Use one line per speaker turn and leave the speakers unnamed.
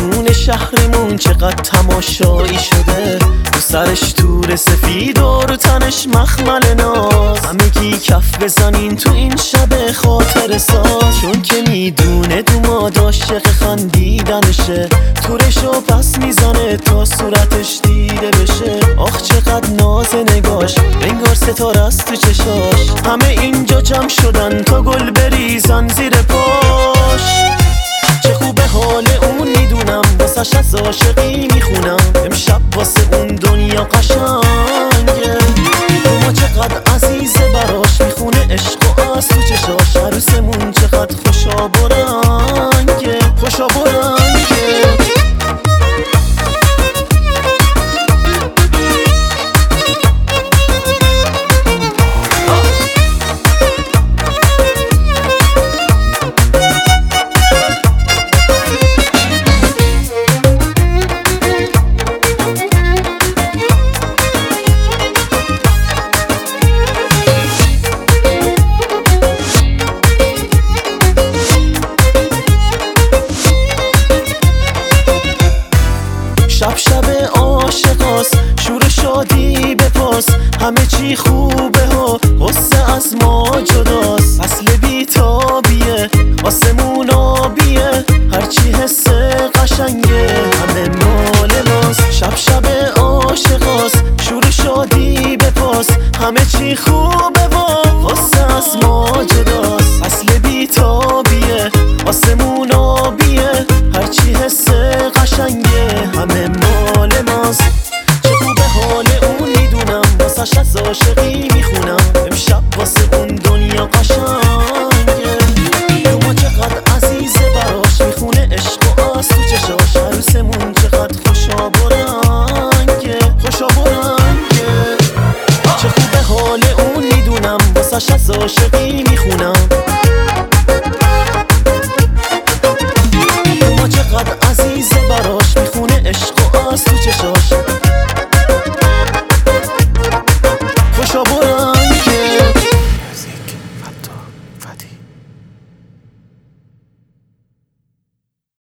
میدونه شهرمون چقدر تماشایی شده، رو سرش تور سفید و رو تنش مخمل ناز. همگی کف بزنین تو این شب خاطر ساز، چون که میدونه دوماد عاشق خندیدنشه، تورشو پس میزنه تا صورتش دیده بشه. آخ چقدر ناز نگاش، انگار ستاره است تو چشاش. همه اینجا جمع شدن تا گل بریزن زیر پاش. چه خوبه حال اون میدونم، واسش از عاشقی میخونم. امشب واسه اون دنیا قشنگه، ما چقدر عزیزه براش، میخونه عشق و از تو چشاش. عروسمون چقدر خوشا برنگه، خوشا برنگه. شب عاشقاست، شور شادی بپاس. همه چی خوبه و غصه از ما جداست. اصل بیتابیه، آسمون آبیه، هرچی حس قشنگه همه مال ماست. شب عاشقاست، شور شادی بپاس. همه چی خوبه و غصه از ما جداست. اصل بیتابیه، آسمون آبیه، هرچی حس قشنگه همه مال ماست. چه خوبه حال اون میدونم، واسش از عاشقی میخونم. امشب واسه اون دنیا قشنگه، ما چقدر عزیزه براش، میخونه عشق و از تو چشاش. عروسمون چقدر خوشا برنگه، خوشا برنگه. چه خوبه حال اون میدونم، واسش از عاشقی میخونم. ما چقدر عزیزه براش،